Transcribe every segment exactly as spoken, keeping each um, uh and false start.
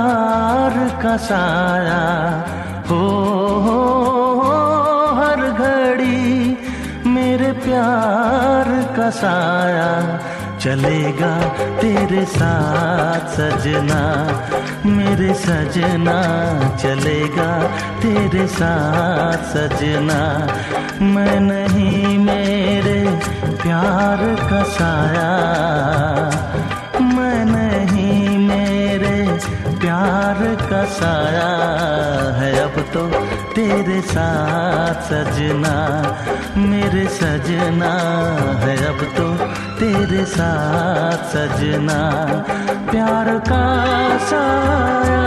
प्यार का साया हो, हो, हो हर घड़ी मेरे प्यार का साया चलेगा तेरे साथ सजना, मेरे सजना चलेगा तेरे साथ सजना। मैं नहीं मेरे प्यार का साया, मैं नहीं मेरे प्यार का साया है अब तो तेरे साथ सजना, मेरे सजना है अब तो तेरे साथ सजना। प्यार का साया,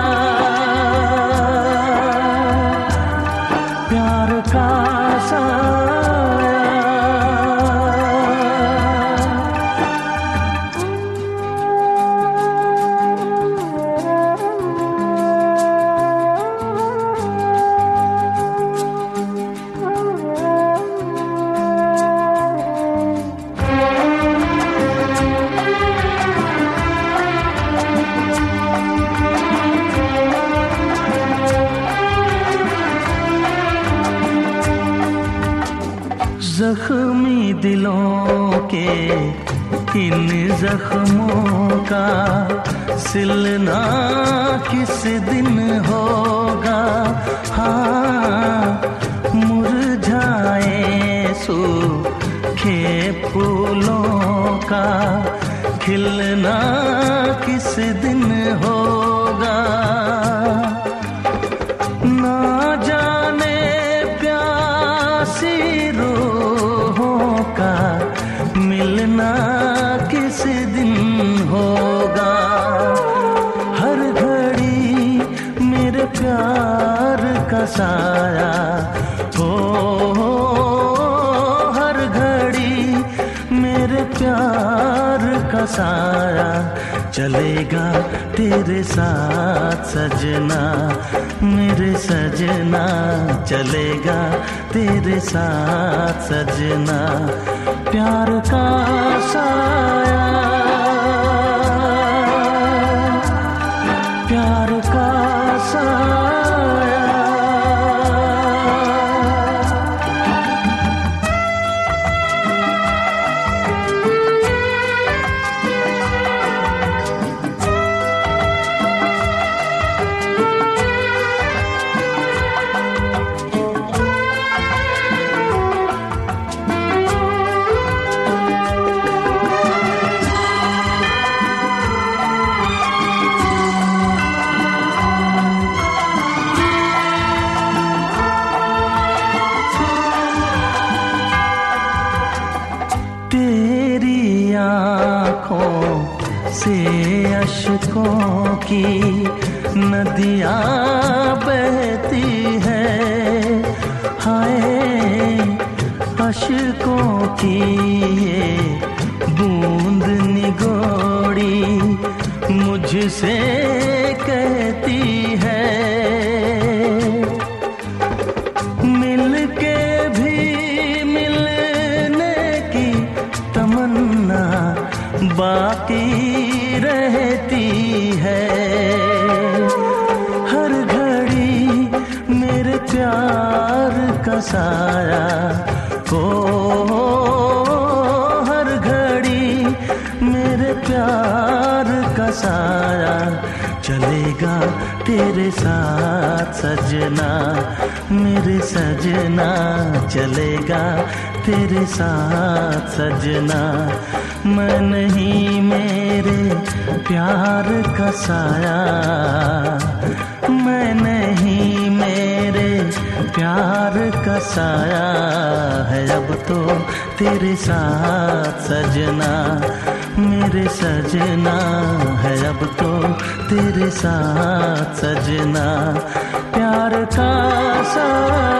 प्यार का साया। जख्मी दिलों के इन जख्मों का सिलना किस दिन होगा। हाँ, मुरझाए सूखे फूलों का खिलना किस दिन होगा। ना जाने प्यासी का मिलना किस दिन होगा। हर घड़ी मेरे प्यार का साया हो, हो हर घड़ी मेरे प्यार का साया चलेगा तेरे साथ सजना, मेरे सजना चलेगा तेरे साथ सजना। प्यार का साया, प्यार का साया। तेरी आँखों से अश्कों की नदियाँ बहती है। हाय अश्कों की ये बूंद निगोड़ी मुझसे कहती है। मिल के भी तमन्ना बाकी रहती है। हर घड़ी मेरे प्यार का साया हो, हर घड़ी मेरे प्यार का साया चलेगा तेरे साथ सजना, मेरे सजना चलेगा तेरे साथ सजना। मैं नहीं मेरे प्यार का साया, मैं नहीं मेरे प्यार का साया है अब तो तेरे साथ सजना, मेरे सजना है अब तो तेरे साथ सजना। प्यार का साया।